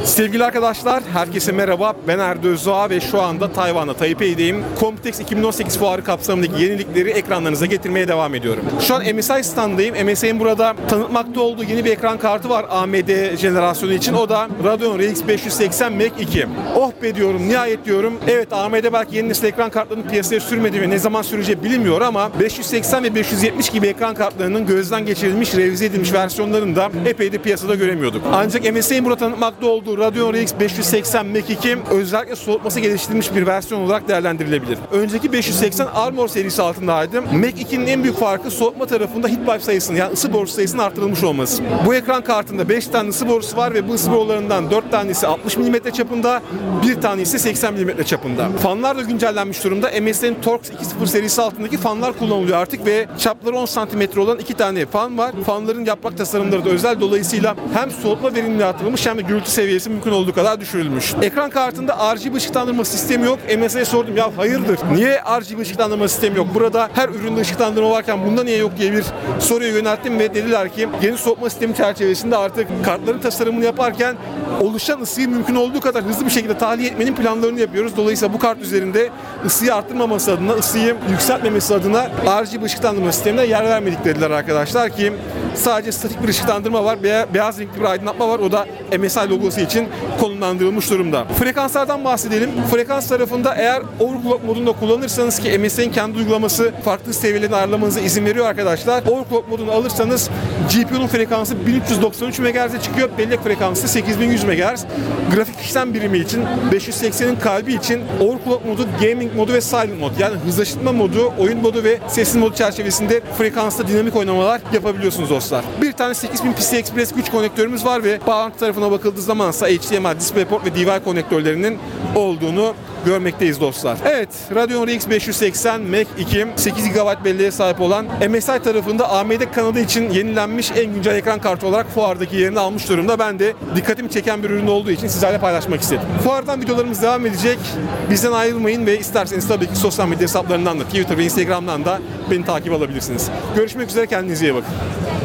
Sevgili arkadaşlar, herkese merhaba. Ben Erdo Özdoğa ve şu anda Tayvan'da, Taipei'deyim. Computex 2018 fuarı kapsamındaki yenilikleri ekranlarınıza getirmeye devam ediyorum. Şu an MSI standındayım. MSI'nin burada tanıtmakta olduğu yeni bir ekran kartı var AMD jenerasyonu için. O da Radeon RX 580 Mac 2. Oh be diyorum, nihayet diyorum. Evet, AMD belki yeni nesil ekran kartlarını piyasaya sürmedi ve ne zaman süreceği bilinmiyor ama 580 ve 570 gibi ekran kartlarının gözden geçirilmiş, revize edilmiş versiyonlarını da epeydir piyasada göremiyorduk. Ancak MSI'nin burada tanıtmakta olduğu Radeon RX 580 Mac 2 özellikle soğutması geliştirilmiş bir versiyon olarak değerlendirilebilir. Önceki 580 Armor serisi altındaydı. Mac 2'nin en büyük farkı soğutma tarafında heat pipe sayısının, yani ısı borusu sayısının artırılmış olması. Bu ekran kartında 5 tane ısı borusu var ve bu ısı borularından 4 tanesi 60 mm çapında, bir tanesi 80 mm çapında. Fanlar da güncellenmiş durumda. MSI'nin Torx 2.0 serisi altındaki fanlar kullanılıyor artık ve çapları 10 cm olan 2 tane fan var. Fanların yaprak tasarımları da özel, dolayısıyla hem soğutma verimliliği artırılmış hem de gürültü seviyesi mümkün olduğu kadar düşürülmüş. Ekran kartında RGB ışıklandırma sistemi yok. MSI'ye sordum, ya hayırdır? Niye RGB ışıklandırma sistemi yok? Burada her üründe ışıklandırma varken bunda niye yok diye bir soruya yönelttim ve dediler ki yeni soğutma sistemi çerçevesinde artık kartların tasarımını yaparken oluşan ısıyı mümkün olduğu kadar hızlı bir şekilde tahliye etmenin planlarını yapıyoruz. Dolayısıyla bu kart üzerinde ısıyı arttırmaması adına, ısıyı yükseltmemesi adına RGB ışıklandırma sistemine yer vermedik dediler arkadaşlar ki sadece statik bir ışıklandırma var, beyaz renkli bir aydınlatma var. O da MSI logosu için konumlandırılmış durumda. Frekanslardan bahsedelim. Frekans tarafında eğer overclock modunda kullanırsanız ki MSI'nin kendi uygulaması farklı seviyelerini ayarlamanıza izin veriyor arkadaşlar. Overclock modunu alırsanız GPU'nun frekansı 1393 MHz'e çıkıyor. Bellek frekansı 8100 MHz. Grafik işlem birimi için 580'in kalbi için overclock modu, gaming modu ve silent mod, yani hızlaştırma modu, oyun modu ve sessiz modu çerçevesinde frekansta dinamik oynamalar yapabiliyorsunuz dostlar. Bir tane 8000 PCI Express güç konektörümüz var ve bağlantı tarafına bakıldığı zaman ise HDMI, DisplayPort ve DVI konektörlerinin olduğunu görmekteyiz dostlar. Evet, Radeon RX 580 Mac 2 8 GB belleğe sahip olan MSI tarafında AMD kanadı için yenilenmiş en güncel ekran kartı olarak fuardaki yerini almış durumda. Ben de dikkatimi çeken bir ürün olduğu için sizlerle paylaşmak istedim. Fuardan videolarımız devam edecek. Bizden ayrılmayın ve isterseniz tabii ki sosyal medya hesaplarından da, Twitter ve Instagram'dan da beni takip alabilirsiniz. Görüşmek üzere, kendinize iyi bakın.